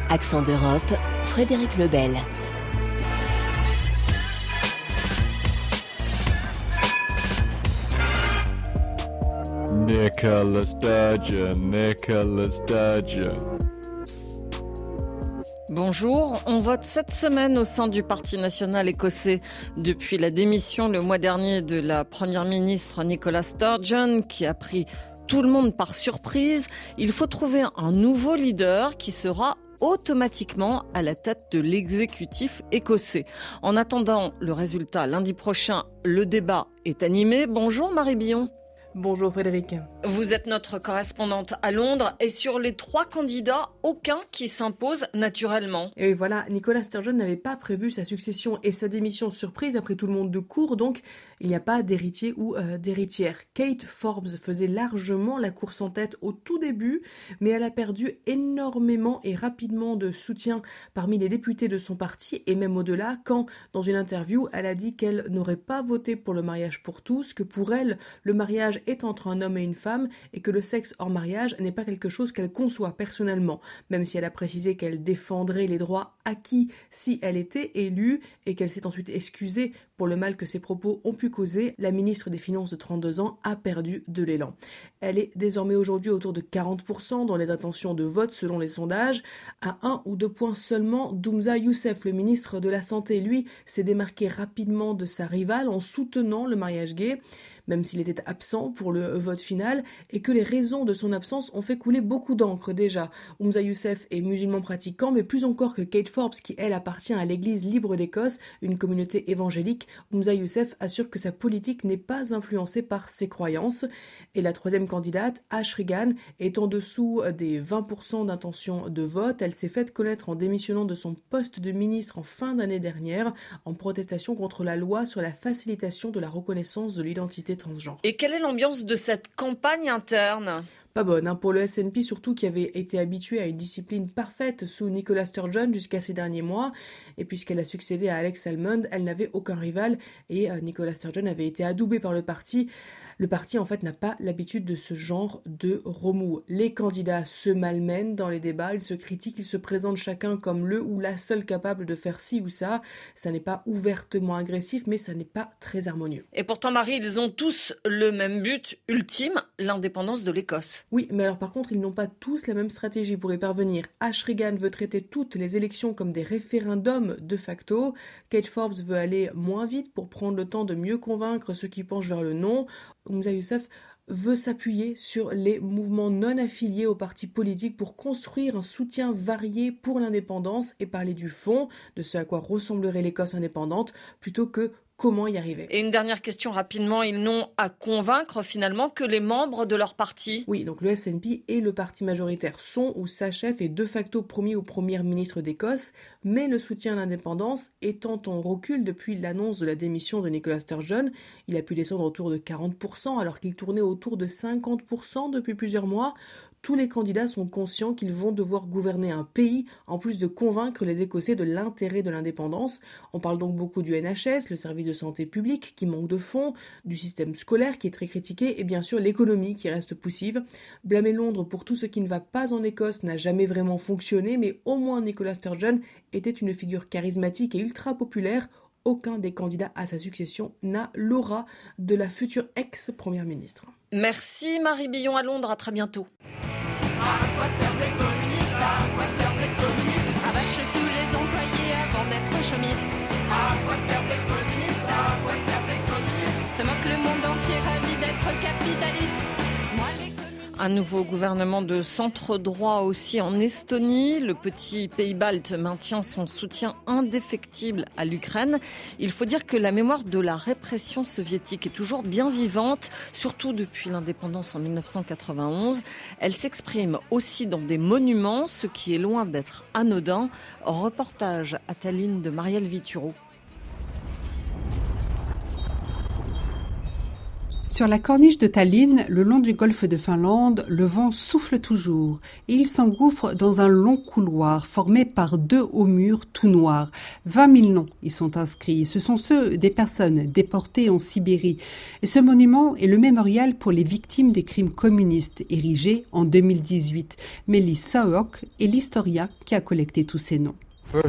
Accent d'Europe, Frédéric Lebel. Nicola Sturgeon. Bonjour, on vote cette semaine au sein du Parti national écossais depuis la démission le mois dernier de la première ministre Nicola Sturgeon qui a pris tout le monde par surprise. Il faut trouver un nouveau leader qui sera automatiquement à la tête de l'exécutif écossais. En attendant le résultat lundi prochain, le débat est animé. Bonjour Marie Billon. Bonjour Frédéric. Vous êtes notre correspondante à Londres et sur les 3 candidats, aucun qui s'impose naturellement. Et voilà, Nicola Sturgeon n'avait pas prévu sa succession et sa démission surprise après tout le monde de court, donc il n'y a pas d'héritier ou d'héritière. Kate Forbes faisait largement la course en tête au tout début, mais elle a perdu énormément et rapidement de soutien parmi les députés de son parti et même au-delà quand, dans une interview, elle a dit qu'elle n'aurait pas voté pour le mariage pour tous, que pour elle, le mariage est entre un homme et une femme et que le sexe hors mariage n'est pas quelque chose qu'elle conçoit personnellement, même si elle a précisé qu'elle défendrait les droits acquis si elle était élue et qu'elle s'est ensuite excusée pour le mal que ses propos ont pu causer. La ministre des Finances de 32 ans a perdu de l'élan. Elle est désormais aujourd'hui autour de 40% dans les intentions de vote selon les sondages. À 1 ou 2 points seulement, Humza Yousaf, le ministre de la Santé, lui, s'est démarqué rapidement de sa rivale en soutenant le mariage gay, même s'il était absent pour le vote final et que les raisons de son absence ont fait couler beaucoup d'encre déjà. Humza Yousaf est musulman pratiquant, mais plus encore que Kate Forbes, qui elle appartient à l'Église libre d'Écosse, une communauté évangélique. Humza Yousaf assure que sa politique n'est pas influencée par ses croyances. Et la troisième candidate, Ash Regan, est en dessous des 20% d'intention de vote. Elle s'est faite connaître en démissionnant de son poste de ministre en fin d'année dernière, en protestation contre la loi sur la facilitation de la reconnaissance de l'identité transgenre. Et quelle est l'ambiance de cette campagne interne ? Pas bonne, pour le SNP surtout, qui avait été habitué à une discipline parfaite sous Nicola Sturgeon jusqu'à ces derniers mois. Et puisqu'elle a succédé à Alex Salmond, elle n'avait aucun rival et Nicola Sturgeon avait été adoubée par le parti. Le parti en fait n'a pas l'habitude de ce genre de remous. Les candidats se malmènent dans les débats, ils se critiquent, ils se présentent chacun comme le ou la seule capable de faire ci ou ça. Ça n'est pas ouvertement agressif, mais ça n'est pas très harmonieux. Et pourtant Marie, ils ont tous le même but ultime, l'indépendance de l'Écosse. Oui, mais alors par contre, ils n'ont pas tous la même stratégie pour y parvenir. Ash Regan veut traiter toutes les élections comme des référendums de facto. Kate Forbes veut aller moins vite pour prendre le temps de mieux convaincre ceux qui penchent vers le non. Humza Yousaf veut s'appuyer sur les mouvements non affiliés aux partis politiques pour construire un soutien varié pour l'indépendance et parler du fond, de ce à quoi ressemblerait l'Écosse indépendante, plutôt que comment y arriver. Et une dernière question rapidement, ils n'ont à convaincre finalement que les membres de leur parti. Oui, donc le SNP et le parti majoritaire. Son ou sa chef est de facto promis au premier ministre d'Écosse, mais le soutien à l'indépendance étant en recul depuis l'annonce de la démission de Nicola Sturgeon. Il a pu descendre autour de 40% alors qu'il tournait autour de 50% depuis plusieurs mois. Tous les candidats sont conscients qu'ils vont devoir gouverner un pays, en plus de convaincre les Écossais de l'intérêt de l'indépendance. On parle donc beaucoup du NHS, le service de santé publique, qui manque de fonds, du système scolaire qui est très critiqué, et bien sûr l'économie qui reste poussive. Blâmer Londres pour tout ce qui ne va pas en Écosse n'a jamais vraiment fonctionné, mais au moins Nicola Sturgeon était une figure charismatique et ultra populaire. Aucun des candidats à sa succession n'a l'aura de la future ex-première ministre. Merci Marie Billon à Londres, à très bientôt. À quoi servent les communistes? À quoi servent les communistes? Rabâchent tous les employés avant d'être chômistes. À quoi servent les communistes? À quoi servent les communistes? Se moque le monde entier, ravi d'être capitaliste. Moi, les communistes... Un nouveau gouvernement de centre droit aussi en Estonie. Le petit pays balte maintient son soutien indéfectible à l'Ukraine. Il faut dire que la mémoire de la répression soviétique est toujours bien vivante, surtout depuis l'indépendance en 1991. Elle s'exprime aussi dans des monuments, ce qui est loin d'être anodin. Reportage à Tallinn de Marielle Vituro. Sur la corniche de Tallinn, le long du golfe de Finlande, le vent souffle toujours et il s'engouffre dans un long couloir formé par 2 hauts murs tout noirs. 20 000 noms y sont inscrits. Ce sont ceux des personnes déportées en Sibérie. Et ce monument est le mémorial pour les victimes des crimes communistes, érigé en 2018. Melis Saok est l'historien qui a collecté tous ces noms.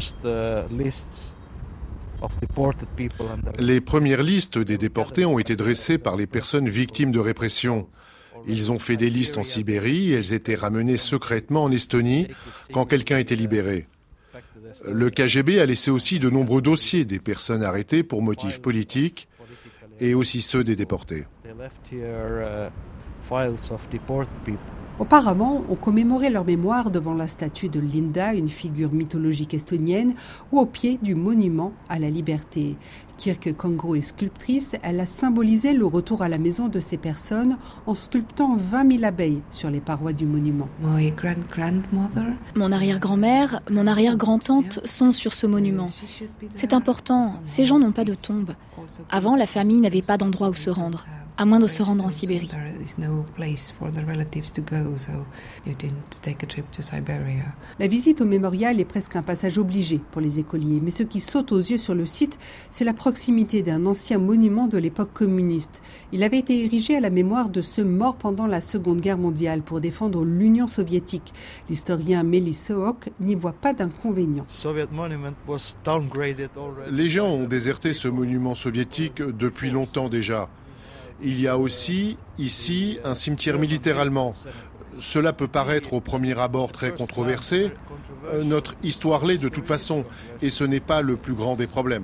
Les premières listes des déportés ont été dressées par les personnes victimes de répression. Ils ont fait des listes en Sibérie et elles étaient ramenées secrètement en Estonie quand quelqu'un était libéré. Le KGB a laissé aussi de nombreux dossiers des personnes arrêtées pour motifs politiques et aussi ceux des déportés. Auparavant, on commémorait leur mémoire devant la statue de Linda, une figure mythologique estonienne, ou au pied du monument à la liberté. Kirke Kangro est sculptrice, elle a symbolisé le retour à la maison de ces personnes en sculptant 20 000 abeilles sur les parois du monument. Mon arrière-grand-mère, mon arrière-grand-tante sont sur ce monument. C'est important, ces gens n'ont pas de tombe. Avant, la famille n'avait pas d'endroit où se rendre, à moins de se rendre en Sibérie. La visite au mémorial est presque un passage obligé pour les écoliers, mais ce qui saute aux yeux sur le site, c'est la proximité d'un ancien monument de l'époque communiste. Il avait été érigé à la mémoire de ceux morts pendant la Seconde Guerre mondiale pour défendre l'Union soviétique. L'historien Melis Saok n'y voit pas d'inconvénient. Les gens ont déserté ce monument soviétique depuis longtemps déjà. Il y a aussi, ici, un cimetière militaire allemand. Cela peut paraître au premier abord très controversé. Notre histoire l'est de toute façon, et ce n'est pas le plus grand des problèmes.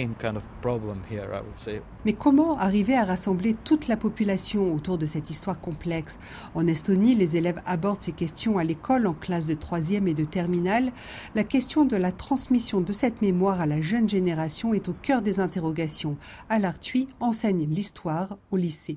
Mais comment arriver à rassembler toute la population autour de cette histoire complexe ? En Estonie, les élèves abordent ces questions à l'école en classe de 3e et de terminale. La question de la transmission de cette mémoire à la jeune génération est au cœur des interrogations. Al Artui enseigne l'histoire au lycée.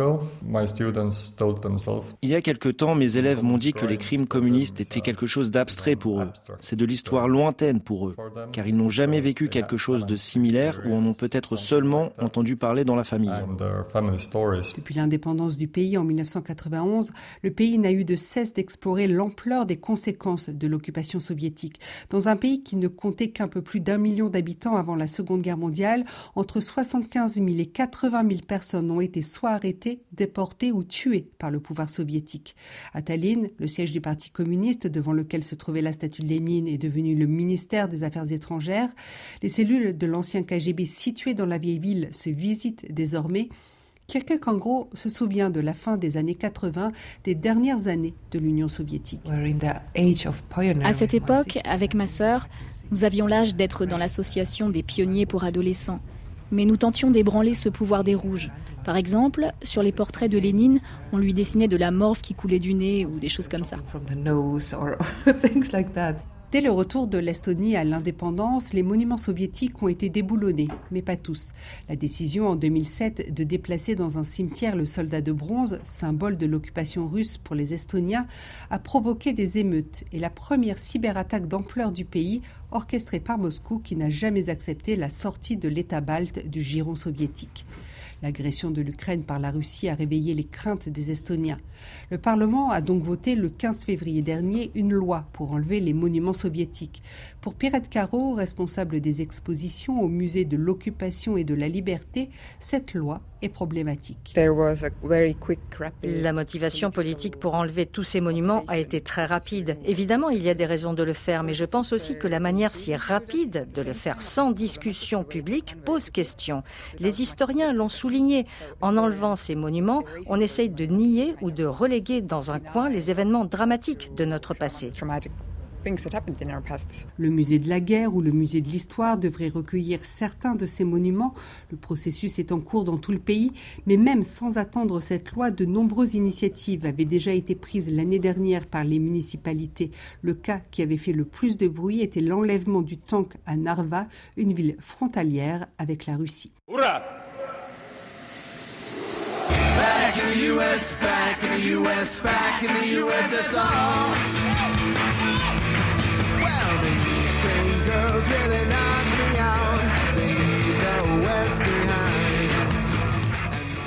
Il y a quelque temps, mes élèves m'ont dit que les crimes communistes étaient quelque chose d'abstrait pour eux. C'est de l'histoire lointaine pour eux, car ils n'ont jamais vécu quelque chose de similaire ou en ont peut-être seulement entendu parler dans la famille. Depuis l'indépendance du pays en 1991, le pays n'a eu de cesse d'explorer l'ampleur des conséquences de l'occupation soviétique. Dans un pays qui ne comptait qu'un peu plus d'1 million d'habitants avant la Seconde Guerre mondiale, entre 75 000 et 80 000 personnes ont été soit arrêtées, déportées ou tuées par le pouvoir soviétique. À Tallinn, le siège du Parti communiste, devant lequel se trouvait la statue de Lénine, est devenu le ministère des Affaires étrangères. Les cellules de l'ancien KGB situées dans la vieille ville se visitent désormais. Kirke Kangro se souvient de la fin des années 80, des dernières années de l'Union soviétique. À cette époque, avec ma sœur, nous avions l'âge d'être dans l'association des pionniers pour adolescents. Mais nous tentions d'ébranler ce pouvoir des rouges. Par exemple, sur les portraits de Lénine, on lui dessinait de la morve qui coulait du nez ou des choses comme ça. Dès le retour de l'Estonie à l'indépendance, les monuments soviétiques ont été déboulonnés, mais pas tous. La décision en 2007 de déplacer dans un cimetière le soldat de bronze, symbole de l'occupation russe pour les Estoniens, a provoqué des émeutes et la première cyberattaque d'ampleur du pays, orchestrée par Moscou qui n'a jamais accepté la sortie de l'État balte du giron soviétique. L'agression de l'Ukraine par la Russie a réveillé les craintes des Estoniens. Le Parlement a donc voté le 15 février dernier une loi pour enlever les monuments soviétiques. Pour Piret Karo, responsable des expositions au musée de l'occupation et de la liberté, cette loi est problématique. La motivation politique pour enlever tous ces monuments a été très rapide. Évidemment, il y a des raisons de le faire, mais je pense aussi que la manière si rapide de le faire sans discussion publique pose question. Les historiens l'ont souligné. En enlevant ces monuments, on essaye de nier ou de reléguer dans un coin les événements dramatiques de notre passé. Le musée de la guerre ou le musée de l'histoire devrait recueillir certains de ces monuments. Le processus est en cours dans tout le pays, mais même sans attendre cette loi, de nombreuses initiatives avaient déjà été prises l'année dernière par les municipalités. Le cas qui avait fait le plus de bruit était l'enlèvement du tank à Narva, une ville frontalière avec la Russie. Hurrah! Back in the US, back in the US, back in the USSR. Well, the Ukraine girls really knock me out. They leave the West behind.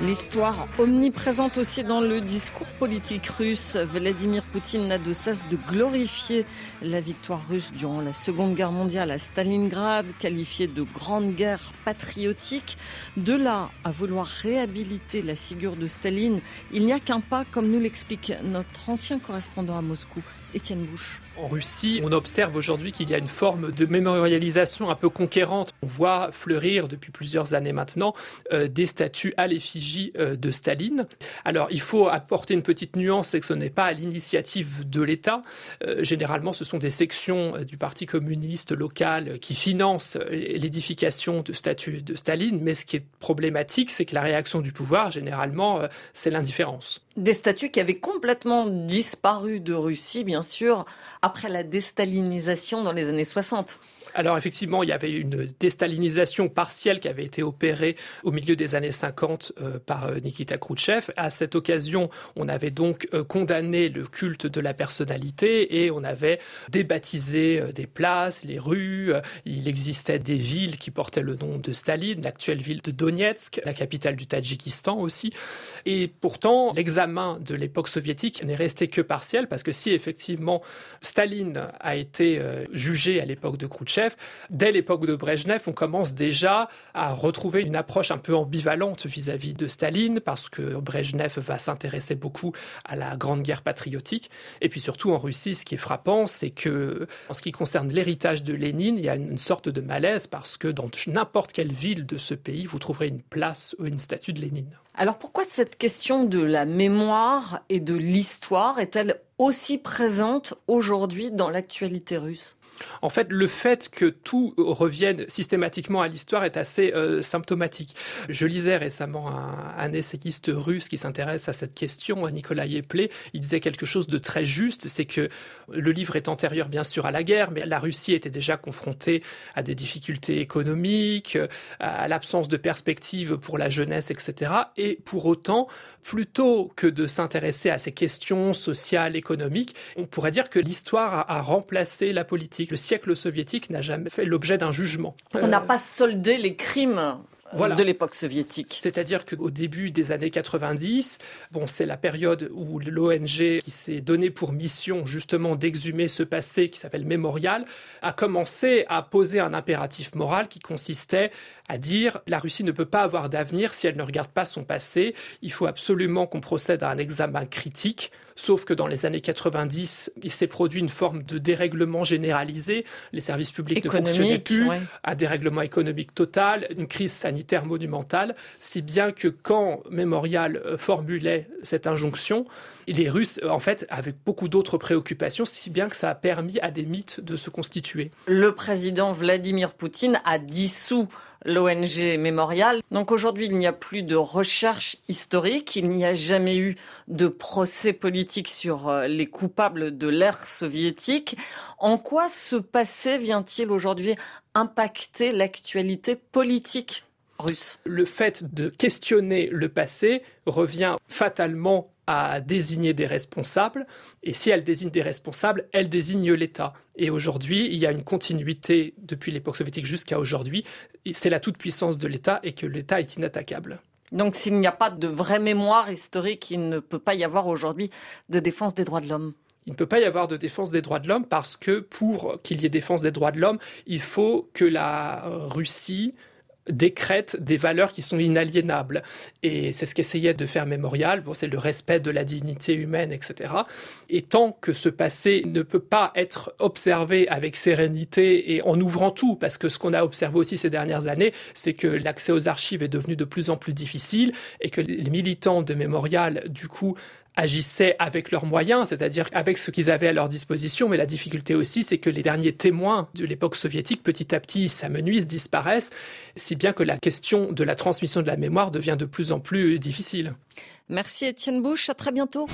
L'histoire omniprésente aussi dans le discours politique russe. Vladimir Poutine n'a de cesse de glorifier la victoire russe durant la Seconde Guerre mondiale à Stalingrad, qualifiée de grande guerre patriotique. De là à vouloir réhabiliter la figure de Staline, il n'y a qu'un pas, comme nous l'explique notre ancien correspondant à Moscou, Étienne Bouche. En Russie, on observe aujourd'hui qu'il y a une forme de mémorialisation un peu conquérante. On voit fleurir depuis plusieurs années maintenant des statues à l'effigie de Staline. Alors, il faut apporter une petite nuance, c'est que ce n'est pas à l'initiative de l'État. Généralement, ce sont des sections du Parti communiste local qui financent l'édification de statues de Staline. Mais ce qui est problématique, c'est que la réaction du pouvoir, généralement, c'est l'indifférence. Des statues qui avaient complètement disparu de Russie, bien sûr, après la déstalinisation dans les années 60. Alors effectivement, il y avait une déstalinisation partielle qui avait été opérée au milieu des années 50 par Nikita Khrouchtchev. À cette occasion, on avait donc condamné le culte de la personnalité et on avait débaptisé des places, les rues. Il existait des villes qui portaient le nom de Staline, l'actuelle ville de Donetsk, la capitale du Tadjikistan aussi. Et pourtant, l'examen de l'époque soviétique n'est resté que partiel parce que si effectivement Staline a été jugé à l'époque de Khrouchtchev, dès l'époque de Brejnev, on commence déjà à retrouver une approche un peu ambivalente vis-à-vis de Staline, parce que Brejnev va s'intéresser beaucoup à la Grande Guerre patriotique. Et puis surtout en Russie, ce qui est frappant, c'est que en ce qui concerne l'héritage de Lénine, il y a une sorte de malaise, parce que dans n'importe quelle ville de ce pays, vous trouverez une place ou une statue de Lénine. Alors pourquoi cette question de la mémoire et de l'histoire est-elle aussi présente aujourd'hui dans l'actualité russe ? En fait, le fait que tout revienne systématiquement à l'histoire est assez symptomatique. Je lisais récemment un essayiste russe qui s'intéresse à cette question, Nicolas Yeplé. Il disait quelque chose de très juste, c'est que le livre est antérieur bien sûr à la guerre, mais la Russie était déjà confrontée à des difficultés économiques, à l'absence de perspectives pour la jeunesse, etc. Et pour autant, plutôt que de s'intéresser à ces questions sociales, économiques, on pourrait dire que l'histoire a remplacé la politique. Le siècle soviétique n'a jamais fait l'objet d'un jugement. On n'a pas soldé les crimes de l'époque soviétique. C'est-à-dire qu'au début des années 90, c'est la période où l'ONG, qui s'est donné pour mission justement d'exhumer ce passé qui s'appelle Mémorial, a commencé à poser un impératif moral qui consistait à dire la Russie ne peut pas avoir d'avenir si elle ne regarde pas son passé. Il faut absolument qu'on procède à un examen critique. Sauf que dans les années 90, il s'est produit une forme de dérèglement généralisé. Les services publics ne fonctionnaient plus, un dérèglement économique total, une crise sanitaire monumentale, si bien que quand Mémorial formulait cette injonction, les Russes, en fait, avaient beaucoup d'autres préoccupations, si bien que ça a permis à des mythes de se constituer. Le président Vladimir Poutine a dissous l'ONG Mémorial. Donc aujourd'hui, il n'y a plus de recherche historique, il n'y a jamais eu de procès politique sur les coupables de l'ère soviétique. En quoi ce passé vient-il aujourd'hui impacter l'actualité politique russe ? Le fait de questionner le passé revient fatalement à désigner des responsables, et si elle désigne des responsables, elle désigne l'État. Et aujourd'hui, il y a une continuité depuis l'époque soviétique jusqu'à aujourd'hui. C'est la toute-puissance de l'État et que l'État est inattaquable. Donc s'il n'y a pas de vraie mémoire historique, il ne peut pas y avoir aujourd'hui de défense des droits de l'homme. Il ne peut pas y avoir de défense des droits de l'homme parce que pour qu'il y ait défense des droits de l'homme, il faut que la Russie décrète des valeurs qui sont inaliénables. Et c'est ce qu'essayait de faire Mémorial. C'est le respect de la dignité humaine, etc. Et tant que ce passé ne peut pas être observé avec sérénité et en ouvrant tout, parce que ce qu'on a observé aussi ces dernières années, c'est que l'accès aux archives est devenu de plus en plus difficile et que les militants de Mémorial, du coup, agissaient avec leurs moyens, c'est-à-dire avec ce qu'ils avaient à leur disposition. Mais la difficulté aussi, c'est que les derniers témoins de l'époque soviétique, petit à petit, s'amenuisent, disparaissent, si bien que la question de la transmission de la mémoire devient de plus en plus difficile. Merci Étienne Bouche, à très bientôt.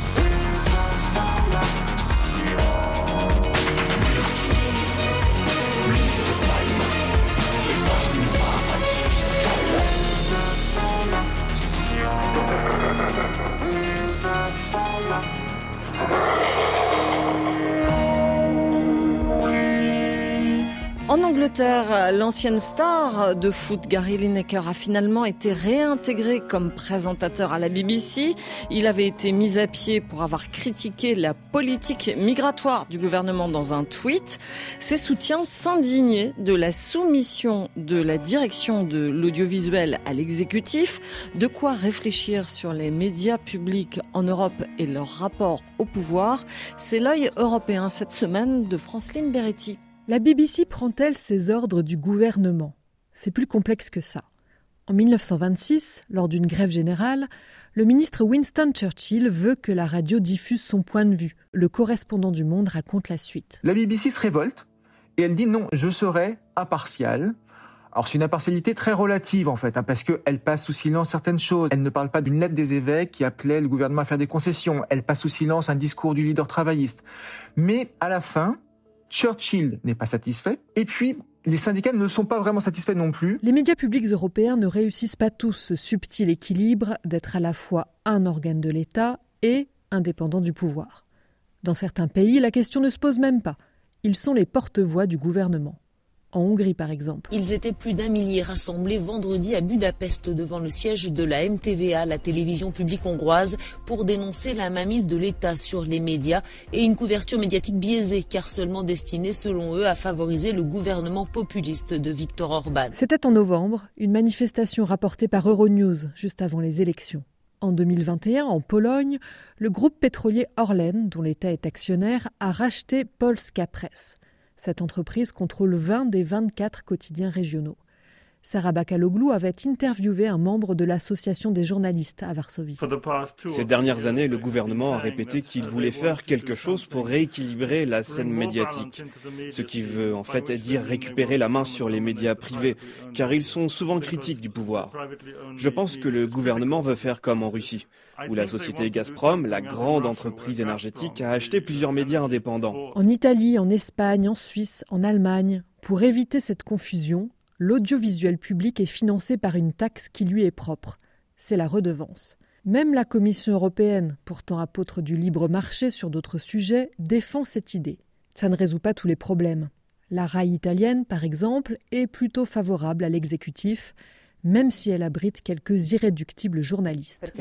En Angleterre, l'ancienne star de foot Gary Lineker a finalement été réintégré comme présentateur à la BBC. Il avait été mis à pied pour avoir critiqué la politique migratoire du gouvernement dans un tweet. Ses soutiens s'indignaient de la soumission de la direction de l'audiovisuel à l'exécutif. De quoi réfléchir sur les médias publics en Europe et leur rapport au pouvoir. C'est l'œil européen cette semaine de Franceline Beretti. La BBC prend-elle ses ordres du gouvernement ? C'est plus complexe que ça. En 1926, lors d'une grève générale, le ministre Winston Churchill veut que la radio diffuse son point de vue. Le correspondant du Monde raconte la suite. La BBC se révolte et elle dit non, je serai impartiale. Alors c'est une impartialité très relative en fait, parce qu'elle passe sous silence certaines choses. Elle ne parle pas d'une lettre des évêques qui appelait le gouvernement à faire des concessions. Elle passe sous silence un discours du leader travailliste. Mais à la fin, Churchill n'est pas satisfait, et puis les syndicats ne sont pas vraiment satisfaits non plus. Les médias publics européens ne réussissent pas tous ce subtil équilibre d'être à la fois un organe de l'État et indépendant du pouvoir. Dans certains pays, la question ne se pose même pas. Ils sont les porte-voix du gouvernement. En Hongrie, par exemple. Ils étaient plus d'1 millier rassemblés vendredi à Budapest devant le siège de la MTVA, la télévision publique hongroise, pour dénoncer la mainmise de l'État sur les médias et une couverture médiatique biaisée, car seulement destinée, selon eux, à favoriser le gouvernement populiste de Viktor Orban. C'était en novembre, une manifestation rapportée par Euronews, juste avant les élections. En 2021, en Pologne, le groupe pétrolier Orlen, dont l'État est actionnaire, a racheté Polska Press. Cette entreprise contrôle 20 des 24 quotidiens régionaux. Sarah Bakaloglu avait interviewé un membre de l'association des journalistes à Varsovie. Ces dernières années, le gouvernement a répété qu'il voulait faire quelque chose pour rééquilibrer la scène médiatique. Ce qui veut en fait dire récupérer la main sur les médias privés, car ils sont souvent critiques du pouvoir. Je pense que le gouvernement veut faire comme en Russie, où la société Gazprom, la grande entreprise énergétique, a acheté plusieurs médias indépendants. En Italie, en Espagne, en Suisse, en Allemagne, pour éviter cette confusion, l'audiovisuel public est financé par une taxe qui lui est propre. C'est la redevance. Même la Commission européenne, pourtant apôtre du libre marché sur d'autres sujets, défend cette idée. Ça ne résout pas tous les problèmes. La RAI italienne, par exemple, est plutôt favorable à l'exécutif, même si elle abrite quelques irréductibles journalistes.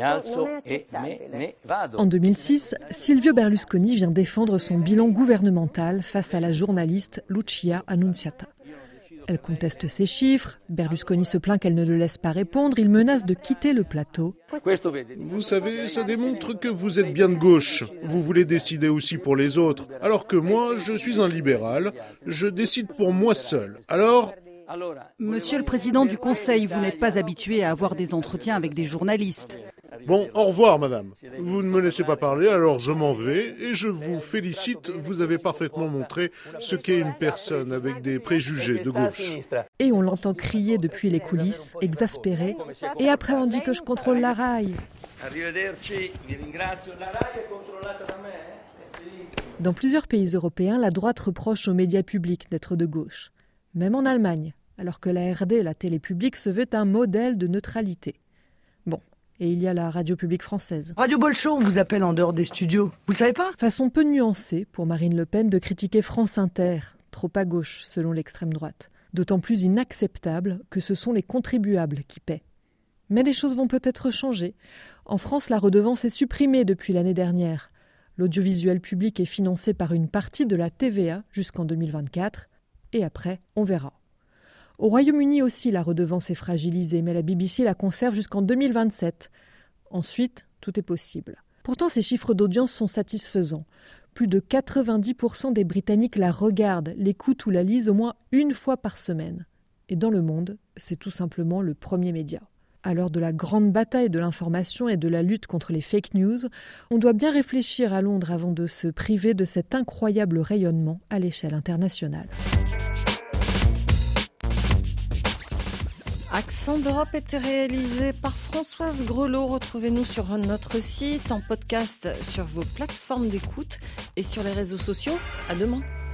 En 2006, Silvio Berlusconi vient défendre son bilan gouvernemental face à la journaliste Lucia Annunziata. Elle conteste ses chiffres, Berlusconi se plaint qu'elle ne le laisse pas répondre, il menace de quitter le plateau. Vous savez, ça démontre que vous êtes bien de gauche. Vous voulez décider aussi pour les autres, alors que moi, je suis un libéral, je décide pour moi seul. Alors... Monsieur le Président du Conseil, vous n'êtes pas habitué à avoir des entretiens avec des journalistes. Bon, au revoir, madame. Vous ne me laissez pas parler, alors je m'en vais et je vous félicite. Vous avez parfaitement montré ce qu'est une personne avec des préjugés de gauche. Et on l'entend crier depuis les coulisses, exaspéré. Et après, on dit que je contrôle la RAI. Dans plusieurs pays européens, la droite reproche aux médias publics d'être de gauche. Même en Allemagne, alors que la RD, la télé publique, se veut un modèle de neutralité. Bon, et il y a la radio publique française. Radio Bolshoi, on vous appelle en dehors des studios. Vous le savez pas ? Façon peu nuancée pour Marine Le Pen de critiquer France Inter, trop à gauche selon l'extrême droite. D'autant plus inacceptable que ce sont les contribuables qui paient. Mais les choses vont peut-être changer. En France, la redevance est supprimée depuis l'année dernière. L'audiovisuel public est financé par une partie de la TVA jusqu'en 2024. Et après, on verra. Au Royaume-Uni aussi, la redevance est fragilisée, mais la BBC la conserve jusqu'en 2027. Ensuite, tout est possible. Pourtant, ces chiffres d'audience sont satisfaisants. Plus de 90% des Britanniques la regardent, l'écoutent ou la lisent au moins une fois par semaine. Et dans le monde, c'est tout simplement le premier média. À l'heure de la grande bataille de l'information et de la lutte contre les fake news, on doit bien réfléchir à Londres avant de se priver de cet incroyable rayonnement à l'échelle internationale. Accent d'Europe était réalisé par Françoise Grelot. Retrouvez-nous sur notre site, en podcast sur vos plateformes d'écoute et sur les réseaux sociaux. À demain.